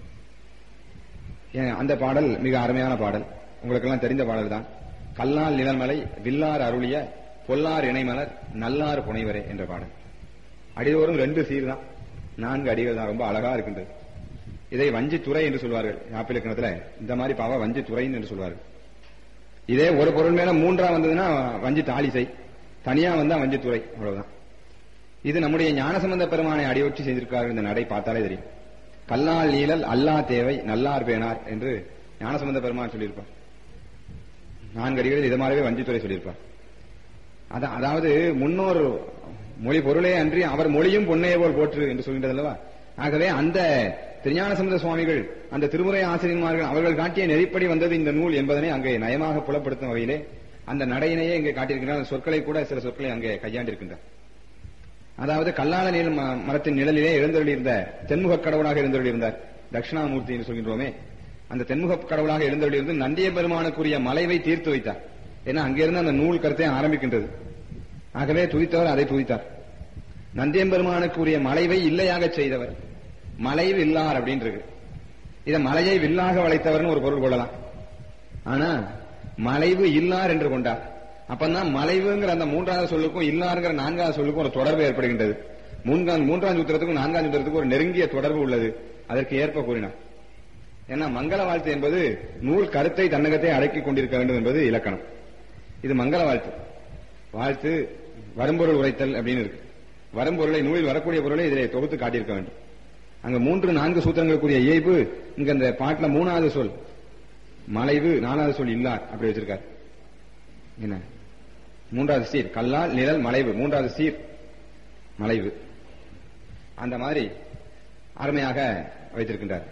அந்த பாடல் மிக அருமையான பாடல், உங்களுக்கெல்லாம் தெரிந்த பாடல் தான். கல்லால் நிழல்மலை வில்லார் அருளிய பொல்லார் இணைமலர் நல்லார் புனைவரே என்ற பாடல். அடிதோறும் ரெண்டு சீர் தான், நான்கு அடிகள் தான், ரொம்ப அழகா இருக்கின்றது. இதை வஞ்சித்துறை என்று சொல்வார்கள் யாப்பிலக்கணத்துல. இந்த மாதிரி பாவ வஞ்சித்துறைன்னு என்று சொல்வார்கள். இதே ஒரு பொருள் மேல மூன்றா வந்ததுன்னா வஞ்சி தாளிசை, தனியா வந்தா வஞ்சித்துறை, அவ்வளவுதான். இது நம்முடைய ஞானசம்பந்த பெருமானை அடியொற்றி செய்திருக்கிறார்கள். இந்த நடை பார்த்தாலே தெரியும். கல்லால் நீழல் அல்லா தேவை நல்லார் பேனார் என்று ஞானசம்பந்த பெருமான் சொல்லியிருப்பார். நான்கு அடிகளில் இது மாதிரிவே வஞ்சித்துறை சொல்லியிருப்பார். அதாவது முன்னோர் மொழி பொருளே அன்றி அவர் மொழியும் பொன்னையே போல் போற்று என்று சொல்கின்றது அல்லவா? ஆகவே அந்த திருஞான சம்பந்த சுவாமிகள், அந்த திருமுறை ஆசிரியர்மார்கள் அவர்கள் காட்டிய நெறிப்படி வந்தது இந்த நூல் என்பதனை அங்கே நயமாக புலப்படுத்தும் வகையிலே அந்த நடையினையே இங்கே காட்டியிருக்கிறார். சொற்களை கூட சில சொற்களை அங்கே கையாண்டிருக்கின்றார். அதாவது கல்லால நீள் மரத்தின் நிழலிலே எழுந்தருளியிருந்த தென்முகக் கடவுளாக எழுந்தருளியிருந்தார் தட்சிணாமூர்த்தி என்று சொல்கின்றோமே. அந்த தென்முகக் கடவுளாக எழுந்தருளியிருந்து நந்திய பெருமானுக்குரிய மலைவை தீர்த்து வைத்தார். ஏன்னா அங்கிருந்து அந்த நூல் கருத்தை ஆரம்பிக்கின்றது. ஆகவே துதித்தவர் அதை துதித்தார். நந்தியம்பெருமானுக்குரிய மலைவை இல்லையாக செய்தவர், மலைவு இல்லார் அப்படின்னு இருக்கு. இத மலையை வில்லாக வளைத்தவர்னு ஒரு பொருள் கொள்ளலாம். ஆனா மலைவு இல்லார் என்று கொண்டார். அப்பதான் மலைவுங்கிற அந்த மூன்றாவது சொல்லுக்கும் இல்லாருங்கிற நான்காவது சொல்லுக்கும் ஒரு தொடர்பு ஏற்படுகின்றது. மூன்றாம் மூன்றாம் சூத்திரத்துக்கும் நான்காம் சூத்திரத்துக்கும் ஒரு நெருங்கிய தொடர்பு உள்ளது. அதற்கு ஏற்ப கூறினார். ஏன்னா மங்கள வாழ்த்து என்பது நூல் கருத்தை தன்னகத்தை அடக்கிக் கொண்டிருக்க வேண்டும் என்பது இலக்கணம். இது மங்கள வாழ்த்து. வாழ்த்து வரும்பொருள் உரைத்தல் அப்படின்னு இருக்கு. வரும்பொருளை, நூலில் வரக்கூடிய பொருளை இதிலே தொகுத்து காட்டியிருக்க வேண்டும். அங்க மூன்று நான்கு சூத்திரங்களுக்குரிய இயல்பு இங்க இந்த பாட்டுல மூணாவது சொல் மலைவு, நாலாவது சொல் இல்லார் அப்படி வச்சிருக்காரு. என்ன மூன்றாவது சீர் கல்லால் நிழல் மலைவு, மூன்றாவது சீர் மலைவு. அந்த மாதிரி அருமையாக வைத்திருக்கின்றார்.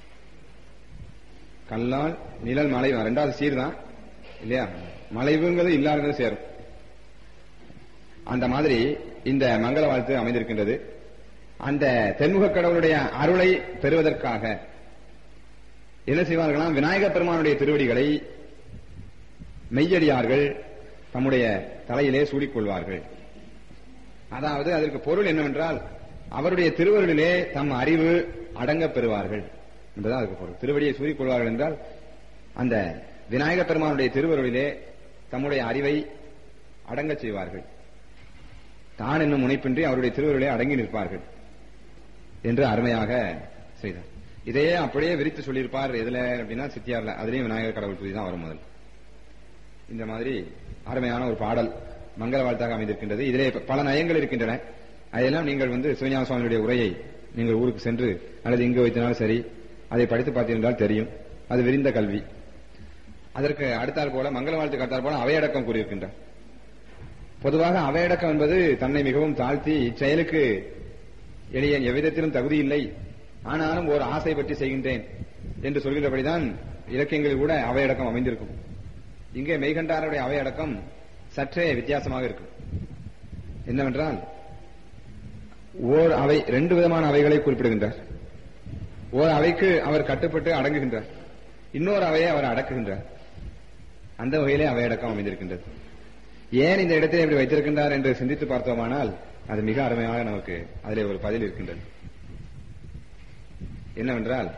கல்லால் நிழல் மலைவு இரண்டாவது சீர் தான் இல்லையா? மலைவுங்கிறது இல்லாருங்கிறது சேரும். அந்த மாதிரி இந்த மங்கள வாழ்த்து அமைந்திருக்கின்றது. அந்த தென்முக கடவுளுடைய அருளை பெறுவதற்காக என்ன செய்வார்களாம்? விநாயகப் பெருமானுடைய திருவடிகளை மெய்யடியார்கள் தம்முடைய தலையிலே சூடிக்கொள்வார்கள். அதாவது அதற்கு பொருள் என்னவென்றால் அவருடைய திருவருளிலே தம் அறிவு அடங்கப் பெறுவார்கள் என்பதுதான் அதுக்கு பொருள். திருவடியை சூடிக்கொள்வார்கள் என்றால் அந்த விநாயகப் பெருமானுடைய திருவருளிலே தம்முடைய அறிவை அடங்கச் செய்வார்கள். தான் என்னும் முனைப்பின்றி அவருடைய திருவருளை அடங்கி நிற்பார்கள் என்று அருமையாக செய்தார். இதையே அப்படியே விரித்து சொல்லியிருப்பார். எதுல அப்படின்னா சித்தியார்ல, அதுலயும் விநாயகர் கடவுள் துதி தான் வரும் முதல். இந்த மாதிரி அருமையான ஒரு பாடல் மங்கள வாழ்த்தாக அமைந்திருக்கின்றது. இதிலே பல நயங்கள் இருக்கின்றன. அதெல்லாம் நீங்கள் வந்து சிவஞான சுவாமியுடைய உரையை நீங்கள் ஊருக்கு சென்று அல்லது இங்கு வைத்தினாலும் சரி அதை படித்து பார்த்திருந்தால் தெரியும். அது விரிந்த கல்வி. அதற்கு அடுத்தால் போல மங்கள வாழ்த்துக்கு அடுத்தால் போல அவையடக்கம் கூறியிருக்கின்றார். பொதுவாக அவையடக்கம் என்பது தன்னை மிகவும் தாழ்த்தி இச்செயலுக்கு எளிய எவ்விதத்திலும் தகுதி இல்லை, ஆனாலும் ஒரு ஆசை பற்றி செய்கின்றேன் என்று சொல்கின்றபடிதான் இலக்கியங்களில் கூட அவையடக்கம் அமைந்திருக்கும். இங்கே மெய்கண்டாருடைய அவையடக்கம் சற்றே வித்தியாசமாக இருக்கும். என்னவென்றால் ஓர் அவை, ரெண்டு விதமான அவைகளை குறிப்பிடுகின்றார். ஓர் அவைக்கு அவர் கட்டுப்பட்டு அடங்குகின்றார், இன்னொரு அவையை அவர் அடக்குகின்றார். அந்த வகையிலே அவையடக்கம் அமைந்திருக்கின்றது. ஏன் இந்த இடத்தை இப்படி வைத்திருக்கின்றார் என்று சிந்தித்து பார்த்தோமானால் அது மிக அருமையாக நமக்கு அதிலே ஒரு பதில் இருக்கின்றது. என்னவென்றால்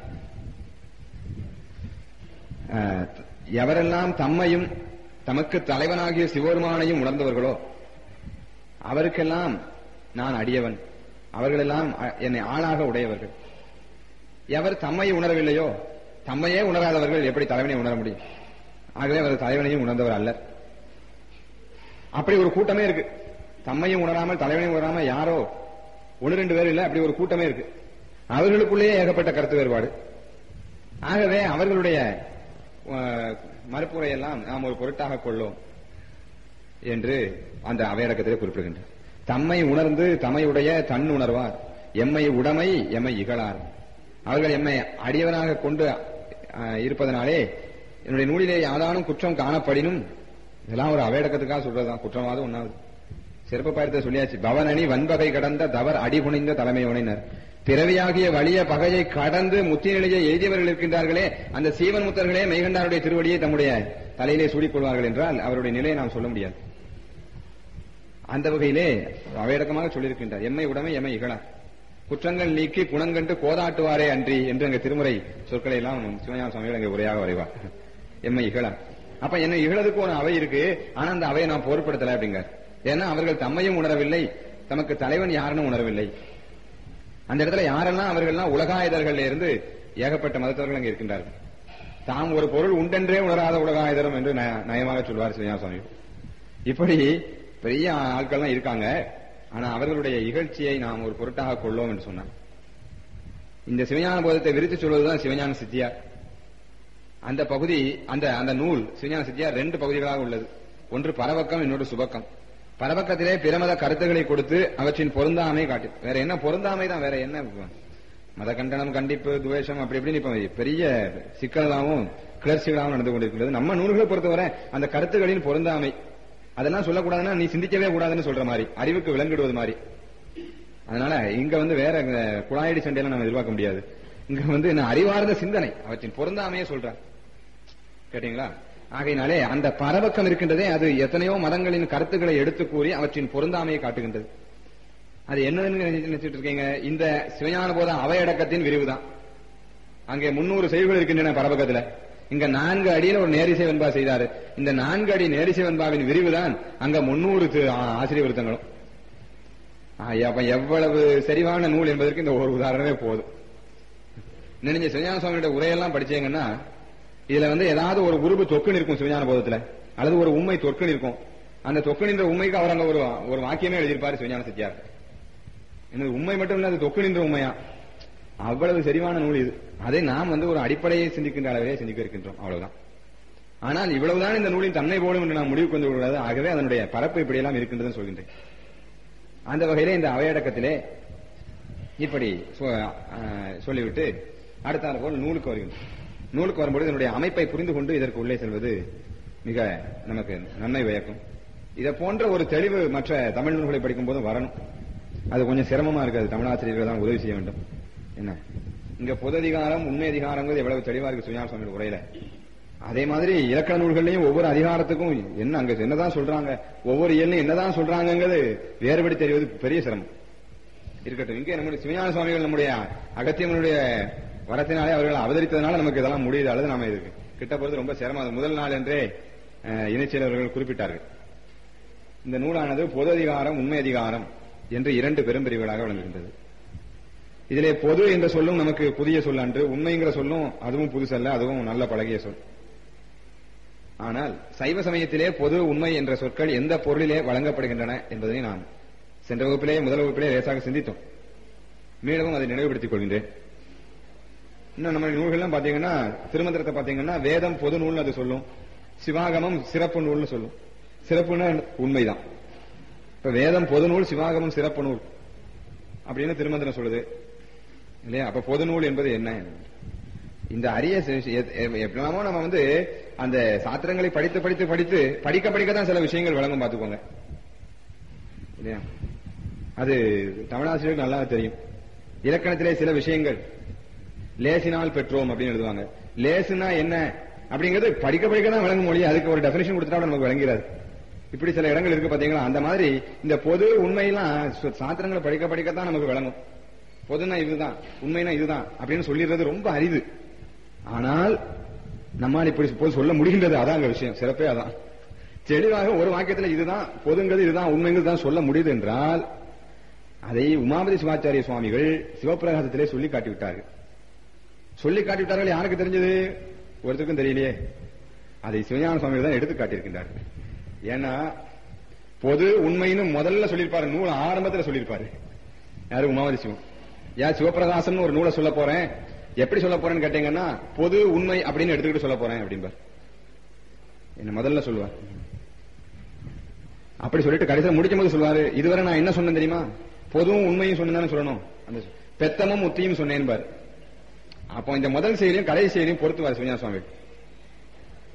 எவரெல்லாம் தம்மையும் தமக்கு தலைவனாகிய சிவபெருமானையும் உணர்ந்தவர்களோ அவருக்கெல்லாம் நான் அடியவன், அவர்களெல்லாம் என்னை ஆளாக உடையவர்கள். எவர் தம்மை உணரவில்லையோ, தம்மையே உணராதவர்கள் எப்படி தலைவனை உணர முடியும்? ஆகவே அவர் தலைவனையும் உணர்ந்தவர் அல்லர். அப்படி ஒரு கூட்டமே இருக்கு. தம்மையும் உணராமல் தலைவனையும் உணராம யாரோ ஒன்று ரெண்டு பேர் இல்ல, அப்படி ஒரு கூட்டமே இருக்கு. அவர்களுக்குள்ளேயே ஏகப்பட்ட கருத்து வேறுபாடு. ஆகவே அவர்களுடைய மறுப்புரையெல்லாம் நாம் ஒரு பொருட்டாக கொள்ளோம் என்று அந்த அவையடக்கத்திலே குறிப்பிடுகின்றார். தம்மை உணர்ந்து தம்மையுடைய தன் உணர்வார், எம்மை உடைமை எம்மை இகழார். அவர்கள் எம்மை அடியவனாக கொண்டு இருப்பதனாலே என்னுடைய நூலிலே யாதானும் குற்றம் காணப்படினும் இதெல்லாம் ஒரு அவையடக்கத்துக்காக சொல்றதுதான், குற்றமாவது ஒன்னாவது. சிறப்பு பாயத்தை சொல்லியாச்சு. பவனணி வன்பகை கடந்த தவர் அடிபுணிந்த தலைமையோனினர். பிறவியாகிய வலிய பகையை கடந்து முத்தி நிலையை எய்தியவர்கள் இருக்கின்றார்களே, அந்த சீவன் முத்தர்களே மெய்கண்டாருடைய திருவடியை தம்முடைய தலையிலே சூடிக்கொள்வார்கள் என்றால் அவருடைய நிலையை நாம் சொல்ல முடியாது. அந்த வகையிலே அவையடக்கமாக சொல்லியிருக்கின்றார். எம்மை உடைமை எம்மை இகழார், குற்றங்கள் நீக்கி குணங்கண்டு கோதாட்டுவாரே அன்றி என்று அங்க திருமுறை சொற்களை எல்லாம் சிவஞான சுவாமிகள் அங்கே உரையாக வரைவார். எம்மை இகழார். அப்ப என்ன இகழதுக்கு ஒரு அவை இருக்கு, ஆனா அந்த அவையை நான் பொருட்படுத்தல அப்படிங்க. ஏன்னா அவர்கள் தம்மையும் உணரவில்லை, தமக்கு தலைவன் யாருன்னு உணரவில்லை. அந்த இடத்துல யாரெல்லாம் அவர்கள்லாம் உலகாயுதர்கள் இருந்து ஏகப்பட்ட மதத்தவர்கள் அங்கே இருக்கின்றார்கள். தாம் ஒரு பொருள் உண்டென்றே உணராத உலகாயுதரம் என்று நயமாக சொல்வார் சிவஞான சுவாமி. இப்படி பெரிய ஆட்கள்லாம் இருக்காங்க. ஆனா அவர்களுடைய இகழ்ச்சியை நாம் ஒரு பொருட்டாக கொள்ளோம் என்று சொன்னார். இந்த சிவஞான போதத்தை விரித்து சொல்வதுதான் சிவஞான சித்தியார். அந்த பகுதி அந்த அந்த நூல் சிவஞான சித்தியார் ரெண்டு பகுதிகளாக உள்ளது. ஒன்று பரவக்கம், இன்னொரு சுபக்கம். பரவக்கத்திலே பிரமத கருத்துக்களை கொடுத்து அவற்றின் பொருந்தாமை காட்டு. வேற என்ன பொருந்தாமை தான், வேற என்ன மத கண்டனம், கண்டிப்பு, துவேஷம் அப்படி இப்படின்னு இப்ப பெரிய சிக்கலாகவும் கிளர்ச்சிகளாகவும் நடந்து கொண்டிருக்கிறது. நம்ம நூல்களை பொறுத்தவரை அந்த கருத்துக்களின் பொருந்தாமை, அதெல்லாம் சொல்லக்கூடாதுன்னா நீ சிந்திக்கவே கூடாதுன்னு சொல்ற மாதிரி, அறிவுக்கு விளங்கிடுவது மாதிரி. அதனால இங்க வந்து வேற குழாயடி சண்டையெல்லாம் நம்ம எதிர்பார்க்க முடியாது. இங்க வந்து என்ன அறிவார்ந்த சிந்தனை, அவற்றின் பொருந்தாமையே சொல்றாங்க. கேட்டீங்களா? ஆகையினாலே அந்த பரவக்கம் இருக்கின்றதே, அது எத்தனையோ மதங்களின் கருத்துக்களை எடுத்து கூறி அவற்றின் பொருந்தாமையை காட்டுகின்றது. அது என்னன்னு நினைச்சிட்டு இருக்கீங்க? இந்த சிவஞான போத அவையடக்கத்தின் விரிவுதான். அங்கே முன்னூறு செய்திகள் இருக்கின்றன பரவக்கத்துல. இங்க நான்கு அடியில ஒரு நேரிசை வெண்பா செய்தாரு. இந்த நான்கு அடி நேரிசை வெண்பாவின் விரிவுதான் அங்க முன்னூறு ஆசிரிய விருத்தங்களும். அப்ப எவ்வளவு செறிவான நூல் என்பதற்கு இந்த ஒரு உதாரணமே போதும். நீங்க சிவஞான சுவாமியோட உரையெல்லாம் படிச்சீங்கன்னா இதுல வந்து ஏதாவது ஒரு உருவு தொக்குன்னு இருக்கும் சிவஞான போதத்துல, அல்லது ஒரு உண்மை தொக்குன்னு இருக்கும். அந்த தொக்குனின்ற உண்மைக்கு அவர் அங்க ஒரு ஒரு வாக்கியமே எழுதியிருப்பாரு சிவஞான சித்தியார். என்னது உண்மை மட்டும் இல்ல, அது தொக்குனின்ற உண்மையா. அவ்வளவு செறிவான நூல் இது. அதை நாம் வந்து ஒரு அடிப்படையை சிந்திக்கின்ற அளவே சிந்திக்க இருக்கின்றோம், அவ்வளவுதான். ஆனால் இவ்வளவுதான் இந்த நூலின் தன்மை போடும் என்று நாம் முடிவுக்கு வந்து விடாது. ஆகவே அதனுடைய பரப்பு இப்படியெல்லாம் இருக்கின்றதுன்னு சொல்கின்றேன். அந்த வகையிலே இந்த அவையடக்கத்திலே இப்படி சொல்லிவிட்டு அடுத்த போல் நூலுக்கு வருகின்றோம். நூலுக்கு வரும்போது இதனுடைய அமைப்பை புரிந்து கொண்டு இதற்கு உள்ளே செல்வது மிக நமக்கு நன்மை பயக்கும். இதை போன்ற ஒரு தெளிவு மற்ற தமிழ் நூல்களை படிக்கும் போதும் வரணும். அது கொஞ்சம் சிரமமா இருக்காது, தமிழாசிரியர்கள் தான் உதவி செய்ய வேண்டும். என்ன இங்க பொது அதிகாரம், உண்மை அதிகாரங்கிறது எவ்வளவு தெளிவா இருக்கு சிவஞான சுவாமி உரையில. அதே மாதிரி இலக்கண நூல்கள்லயும் ஒவ்வொரு அதிகாரத்துக்கும் என்ன அங்க என்னதான் சொல்றாங்க, ஒவ்வொரு எண்ணும் என்னதான் சொல்றாங்கிறது வேறுபடி தெரிவது பெரிய சிரமம் இருக்கட்டும். இங்கே நம்முடைய சிவஞான சுவாமிகள் நம்முடைய அகத்தியனுடைய வரத்தினாலே அவர்கள் அவதரித்ததனால நமக்கு இதெல்லாம் முடியுது. அல்லது நாம இதுக்கு கிட்ட போறது ரொம்ப சிரமம். முதல் நாள் என்றே இணைச்சல் அவர்கள் குறிப்பிட்டார்கள். இந்த நூலானது பொது அதிகாரம், உண்மை அதிகாரம் என்று இரண்டு பெரும்பிரிவுகளாக விளங்குகின்றது. இதிலே பொது என்ற சொல்லும் நமக்கு புதிய சொல் அன்று, உண்மைங்கிற சொல்லும் அதுவும் புதுசல்ல, அதுவும் நல்ல பழகிய சொல். ஆனால் சைவ சமயத்திலே பொது, உண்மை என்ற சொற்கள் எந்த பொருளிலே வழங்கப்படுகின்றன என்பதை நாம் சென்ற வகுப்பிலே முதல் வகுப்பிலே லேசாக சிந்தித்தோம். மீளவும் அதை நினைவுபடுத்திக் கொள்கின்றேன். இன்னும் நம்ம நூல்கள்லாம் பாத்தீங்கன்னா, திருமந்திரத்தை பாத்தீங்கன்னா வேதம் பொது நூல் அது சொல்லும், சிவாகமம் சிறப்பு நூல்னு சொல்லும். சிறப்புன்னா உண்மைதான். இப்ப வேதம் பொது நூல், சிவாகமம் சிறப்பு நூல் அப்படின்னு திருமந்திரம் சொல்லுது இல்லையா? அப்ப பொது நூல் என்பது என்ன? இந்த அரிய எப்படினாமோ நம்ம வந்து அந்த சாத்திரங்களை படித்து படித்து படித்து படிக்க படிக்கத்தான் சில விஷயங்கள் வழங்கும், பாத்துக்கோங்க இல்லையா? அது தமிழாசிரியருக்கு நல்லா தெரியும். இலக்கணத்திலே சில விஷயங்கள் லேசினால் பெற்றோம் அப்படின்னு எழுதுவாங்க. லேசுனா என்ன அப்படிங்கிறது படிக்க படிக்க தான் விளங்கும் மொழி. அதுக்கு ஒரு டெபினிஷன் கொடுத்துட்டா நமக்கு விளங்கிறாது. இப்படி சில இடங்கள் இருக்கு பாத்தீங்களா? அந்த மாதிரி இந்த பொது உண்மையெல்லாம் சாத்திரங்களை படிக்க படிக்கத்தான் நமக்கு விளங்கும். பொதுனா இதுதான், உண்மைனா இதுதான் அப்படின்னு சொல்லிடுறது ரொம்ப அரிது. ஆனால் நம்மால் இப்படி சொல்ல முடிகின்றது. அதான் அங்க விஷயம், சிறப்பே அதான். தெளிவாக ஒரு வாக்கியத்தில் இதுதான் பொதுங்கிறது, இதுதான் உண்மைங்கிறது தான் சொல்ல முடியுது என்றால் அதை உமாபதி சிவாச்சாரிய சுவாமிகள் சிவப்பிரகாசத்திலே சொல்லி காட்டிவிட்டார்கள். சொல்லி காட்டிவிட்டார்கள். யாருக்கு தெரிஞ்சது? ஒருத்தருக்கும் தெரியலையே. அதை சிவஞான சுவாமிகள் தான் எடுத்து காட்டியிருக்கின்றார்கள். ஏன்னா பொது உண்மைன்னு முதல்ல சொல்லியிருப்பாரு, நூல் ஆரம்பத்தில் சொல்லியிருப்பாரு. யாரு? உமாவதி சிவம். ஏன் சிவபிரகாசம் ஒரு நூலை சொல்ல போறேன், எப்படி சொல்ல போறேன்னு கேட்டீங்கன்னா பொது உண்மை அப்படின்னு எடுத்துக்கிட்டு சொல்ல போறேன் அப்படின்பார். என்ன முதல்ல சொல்லுவார். அப்படி சொல்லிட்டு கடைசியில் முடிக்கும் போது சொல்லுவாரு, இதுவரை நான் என்ன சொன்னேன் தெரியுமா? பொதுவும் உண்மையும் சொன்னதானே சொல்லணும். அந்த பெத்தமும் முத்தியும் சொன்னேன் பார். அப்போ இந்த முதல் செயலையும் கடைசி செயலையும் பொறுத்துவார் சிவஞான சுவாமி.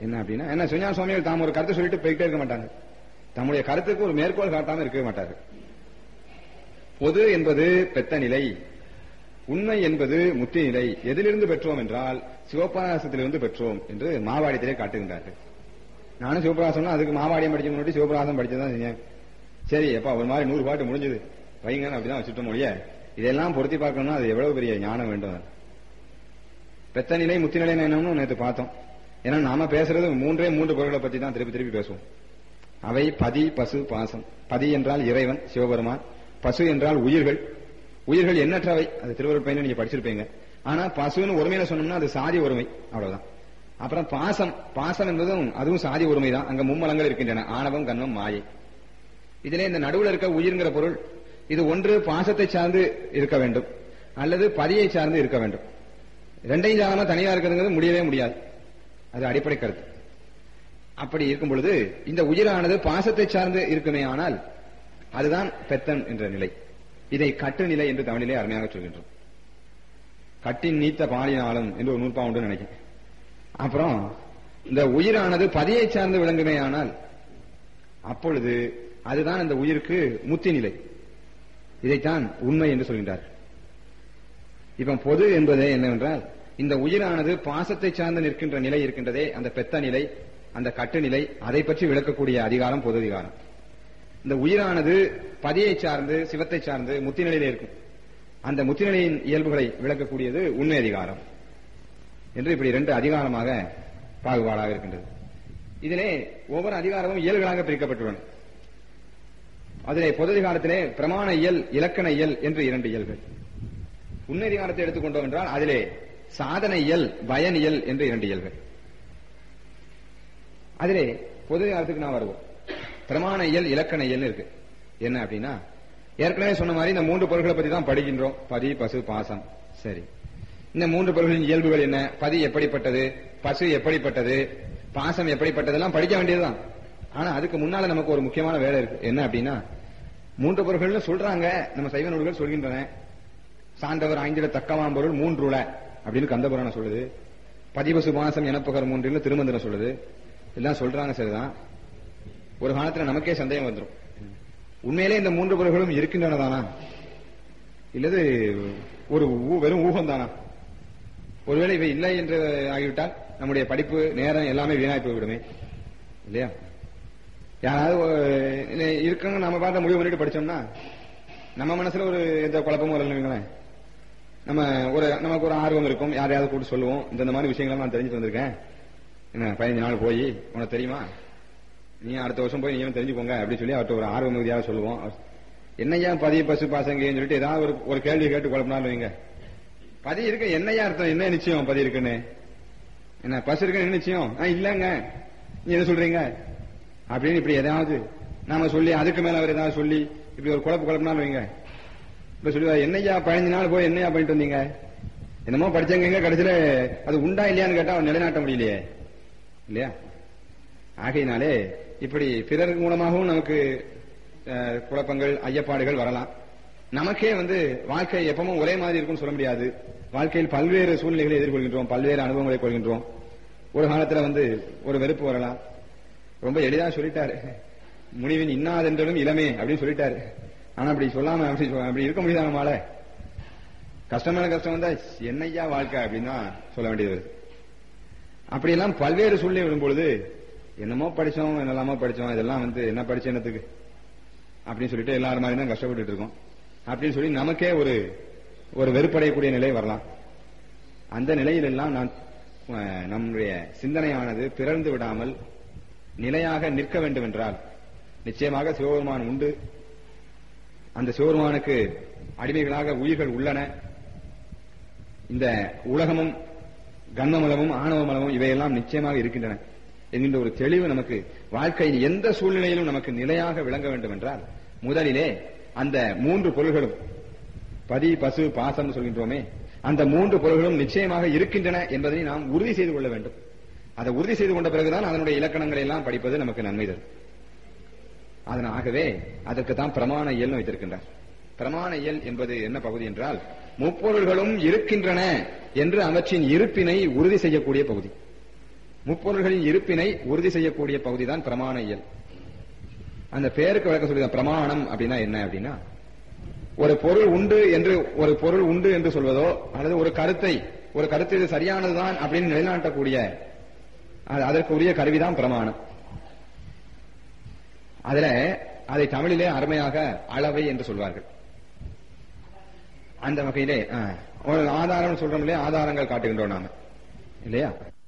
என்ன அப்படின்னா என்ன சுஞான சுவாமிகள் தாம் ஒரு கருத்தை சொல்லிட்டு போயிட்டே இருக்க மாட்டாங்க. தம்முடைய கருத்துக்கு ஒரு மேற்கோள் காட்டாம இருக்கவே மாட்டார்கள். பொது என்பது பெத்த நிலை, உண்மை என்பது முத்தி நிலை. எதிலிருந்து பெற்றோம் என்றால் சிவபிரகாசத்திலிருந்து பெற்றோம் என்று மாவாடியத்திலே காட்டுகின்றார்கள். நானும் சிவபிரகாசம் அதுக்கு மாவாடியம் படிக்க முன்னாடி சிவபிரகாசம் படிச்சதான் செஞ்சேன். சரி எப்பா ஒரு மாதிரி நூறு பாட்டு முடிஞ்சது வைங்க அப்படிதான் வச்சுட்டோம் மொழிய. இதெல்லாம் பொருத்தி பார்க்கணும்னா அது எவ்வளவு பெரிய ஞானம் வேண்டும். பெத்த நிலை முத்தி நிலை என்னன்னு நேற்று பார்த்தோம். ஏன்னா நாம பேசுறது மூன்றே மூன்று பொருள்களை பத்தி தான் திருப்பி திருப்பி பேசுவோம். அவை பதி பசு பாசம். பதி என்றால் இறைவன் சிவபெருமான், பசு என்றால் உயிர்கள். உயிர்கள் எண்ணற்றவை, அது திருவருட் பயனை நீங்க படிச்சிருப்பீங்க. ஆனா பசுன்னு ஒருமையில சொன்னோம்னா அது சாதி ஒருமை, அவ்வளவுதான். அப்புறம் பாசம், பாசம் என்பதும் அதுவும் சாதி ஒருமை தான். அங்க மும்மலங்கள் இருக்கின்றன, ஆணவம் கண்மம் மாயை. இதிலே இந்த நடுவில் இருக்க உயிர்ங்கிற பொருள் இது ஒன்று பாசத்தை சார்ந்து இருக்க வேண்டும் அல்லது பதியை சார்ந்து இருக்க வேண்டும். ரெண்டையும் சார்ந்த தனியா இருக்கிறதுங்கிறது முடியவே முடியாது, அது அடிப்படை கருத்து. அப்படி இருக்கும் பொழுது இந்த உயிரானது பாசத்தை சார்ந்து இருக்குமே ஆனால் அதுதான் பெத்தன் என்ற நிலை. இதை கட்டு நிலை என்று தமிழிலே அருமையாக சொல்கின்றோம். கட்டின் நீத்த பாலினாலும் என்று ஒரு நூற்பா உண்டு நினைக்கிறேன். அப்புறம் இந்த உயிரானது பதியை சார்ந்து விளங்குமே ஆனால் அப்பொழுது அதுதான் அந்த உயிருக்கு முத்தி நிலை. இதைத்தான் உண்மை என்று சொல்கின்றார். இப்ப பொது என்பதே என்னவென்றால் இந்த உயிரானது பாசத்தை சார்ந்து நிற்கின்ற நிலை இருக்கின்றதே, அந்த பெத்த நிலை, அந்த கட்டு நிலை, அதை பற்றி விளக்கக்கூடிய அதிகாரம் பொது அதிகாரம். இந்த உயிரானது பதியை சார்ந்து சிவத்தை சார்ந்து முத்தி நிலையிலே இருக்கும். அந்த முத்தி நிலையின் இயல்புகளை விளக்கக்கூடியது உண்மை அதிகாரம் என்று இப்படி இரண்டு அதிகாரமாக பாகுபாடாக இருக்கின்றது. இதிலே ஒவ்வொரு அதிகாரமும் இயல்களாக பிரிக்கப்பட்டுள்ளன. அதிலே பொது அதிகாரத்திலே பிரமாண இயல், இலக்கண இயல் என்று இரண்டு இயல்கள். உண்மை அதிகாரத்தை எடுத்துக்கொண்டோம் என்றால் அதிலே சாதன இயல், பயன் இயல் என்று இரண்டு இயல்கள். அதிலே பொது அதிகாரத்துக்கு நான் வருவோம். பிரமாண இயல், இலக்கண இயல் இருக்கு. என்ன அப்படின்னா ஏற்கனவே சொன்ன மாதிரி இந்த மூன்று பொருள்களை பத்தி தான் படிக்கின்றோம். பதி பசு பாசம். சரி, இந்த மூன்று பொருள்களின் இயல்புகள் என்ன, பதி எப்படிப்பட்டது, பசு எப்படிப்பட்டது, பாசம் எப்படிப்பட்டதெல்லாம் படிக்க வேண்டியதுதான். ஆனா அதுக்கு முன்னால நமக்கு ஒரு முக்கியமான வேலை இருக்கு. என்ன அப்படின்னா மூன்று பொருள்கள் சொல்றாங்க, நம்ம சைவ நூல்கள் சொல்கின்றன. சான்றவர் ஐந்திட தக்கவாம் பொருள் மூன்றுல அப்படின்னு கந்தபுராணம் சொல்லுது. பதிபசு பாசம் எனப்புகர் மூன்றில் திருமந்திரம் சொல்லுது. எல்லாம் சொல்றாங்க, சரிதான். ஒரு காலத்துல நமக்கே சந்தேகம் வந்துடும், உண்மையிலே இந்த மூன்று பொருள்களும் இருக்கின்றனதானா இல்லது ஒரு வெறும் ஊகம் தானா? ஒருவேளை இவை இல்லை என்று ஆகிவிட்டால் நம்முடைய படிப்பு நேரம் எல்லாமே வீணாய் போய்விடுமே இல்லையா? யாராவது இருக்குன்னு நம்ம பார்த்த முடிவு பண்ணிட்டு படிச்சோம்னா நம்ம மனசுல ஒரு எந்த குழப்பமும் வரலங்களேன். நம்ம ஒரு நமக்கு ஒரு ஆர்வம் இருக்கும், யாரையாவது கூட்டு சொல்லுவோம், இந்த மாதிரி விஷயங்கள் நான் தெரிஞ்சுட்டு வந்திருக்கேன், என்ன பதினஞ்சு நாள் போய் உனக்கு தெரியுமா, நீ அடுத்த வருஷம் போய் நீங்களும் தெரிஞ்சுக்கோங்க அப்படின்னு சொல்லி அவர்கிட்ட ஒரு ஆர்வம் மிகுதியாக சொல்லுவோம். என்னையா பதிய பசு பாசங்கன்னு சொல்லிட்டு ஏதாவது ஒரு ஒரு கேள்வி கேட்டு குழப்பினாலும் வைங்க, பதி இருக்கு என்னையா அர்த்தம், என்ன நிச்சயம் பதி இருக்குன்னு, என்ன பசு இருக்குன்னு என்ன நிச்சயம், இல்லங்க நீ என்ன சொல்றீங்க அப்படின்னு இப்படி எதாவது நாம சொல்லி அதுக்கு மேல அவர் ஏதாவது சொல்லி இப்படி ஒரு குழப்ப குழப்பினாலும் வைங்க, இப்ப சொல்லுவா என்னையா பதினஞ்சு நாள் போய் என்னையா பண்ணிட்டு வந்தீங்க, என்னமோ படிச்சங்க, கடைசியில அது உண்டா இல்லையான்னு கேட்டா அவர் நிலைநாட்ட முடியலையே இல்லையா? ஆகையினாலே இப்படி பிறர் மூலமாகவும் நமக்கு குழப்பங்கள் ஐயப்பாடுகள் வரலாம். நமக்கே வந்து வாழ்க்கை எப்பவும் ஒரே மாதிரி இருக்கும்னு சொல்ல முடியாது. வாழ்க்கையில் பல்வேறு சூழ்நிலைகளை எதிர்கொள்கின்றோம், பல்வேறு அனுபவங்களை கொள்கின்றோம். ஒரு காலத்துல வந்து ஒரு வெறுப்பு வரலாம். ரொம்ப எளிதா சொல்லிட்டாரு, முனிவின் இன்னாதென்றும் இளமே அப்படின்னு சொல்லிட்டாரு. ஆனா அப்படி சொல்லாம அப்படி அப்படி இருக்க முடியாது. நம்மளால கஷ்டமான கஷ்டம் வந்தா என்னையா வாழ்க்கை அப்படின்னு தான் சொல்ல வேண்டியது. அப்படியெல்லாம் பல்வேறு சூழ்நிலை வரும்பொழுது என்னமோ படிச்சோம், என்னெல்லாமோ படிச்சோம், இதெல்லாம் வந்து என்ன படிச்ச என்னத்துக்கு அப்படின்னு சொல்லிட்டு எல்லாரும் மாதிரி தான் கஷ்டப்பட்டு இருக்கோம் அப்படின்னு சொல்லி நமக்கே ஒரு ஒரு வெறுப்படையக்கூடிய நிலை வரலாம். அந்த நிலையில் எல்லாம் நான் நம்முடைய சிந்தனையானது பிறந்து விடாமல் நிலையாக நிற்க வேண்டும் என்றால் நிச்சயமாக சிவபெருமான் உண்டு, அந்த சிவபெருமானுக்கு அடிமைகளாக உயிர்கள் உள்ளன. இந்த உலகமும் கண்மமலமும் ஆணவமலமும் இவையெல்லாம் நிச்சயமாக இருக்கின்றன என்கின்ற ஒரு தெளிவு நமக்கு வாழ்க்கையில் எந்த சூழ்நிலையிலும் நமக்கு நிலையாக விளங்க வேண்டும் என்றால் முதலிலே அந்த மூன்று பொருள்களும் பதி பசு பாசம் சொல்கின்றோமே, அந்த மூன்று பொருள்களும் நிச்சயமாக இருக்கின்றன என்பதை நாம் உறுதி செய்து கொள்ள வேண்டும். அதை உறுதி செய்து கொண்ட பிறகுதான் அதனுடைய இலக்கணங்களை எல்லாம் படிப்பது நமக்கு நன்மை தரும். அதனாகவே அதற்கு தான் பிரமாண இயல் வைத்திருக்கின்றார். பிரமாண இயல் என்பது என்ன பகுதி என்றால் முப்பொருள்களும் இருக்கின்றன என்று அவற்றின் இருப்பினை உறுதி செய்யக்கூடிய பகுதி. முப்பொருள்களின் இருப்பினை உறுதி செய்யக்கூடிய பகுதி தான் பிரமாண இயல். அந்த பேருக்கு விளக்க சொல்லி பிரமாணம் அப்படின்னா என்ன அப்படின்னா, ஒரு பொருள் உண்டு என்று ஒரு பொருள் உண்டு என்று சொல்வதோ அல்லது ஒரு கருத்தை ஒரு கருத்து இது சரியானதுதான் அப்படின்னு நிலைநாட்டக்கூடிய அதற்குரிய கருவிதான் பிரமாணம். அதுல அதை தமிழிலே அருமையாக அளவை என்று சொல்வார்கள். அந்த வகையிலே ஒரு ஆதாரம் சொல்றோம் இல்லையா, ஆதாரங்கள் காட்டுகின்றோம் நாம இல்லையா.